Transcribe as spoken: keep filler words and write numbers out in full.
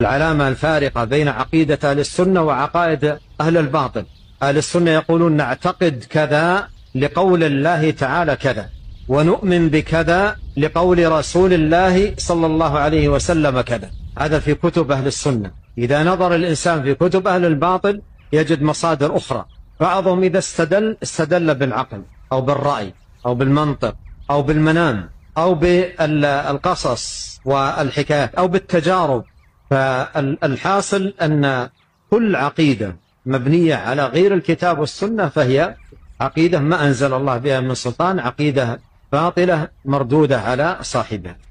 العلامة الفارقة بين عقيدة أهل السنة وعقائد أهل الباطل. أهل السنة يقولون نعتقد كذا لقول الله تعالى كذا، ونؤمن بكذا لقول رسول الله صلى الله عليه وسلم كذا. هذا في كتب أهل السنة. إذا نظر الإنسان في كتب أهل الباطل يجد مصادر أخرى، بعضهم إذا استدل استدل بالعقل أو بالرأي أو بالمنطق أو بالمنام أو بالقصص والحكايات أو بالتجارب. فالحاصل أن كل عقيدة مبنية على غير الكتاب والسنة فهي عقيدة ما أنزل الله بها من سلطان، عقيدة باطلة مردودة على صاحبها.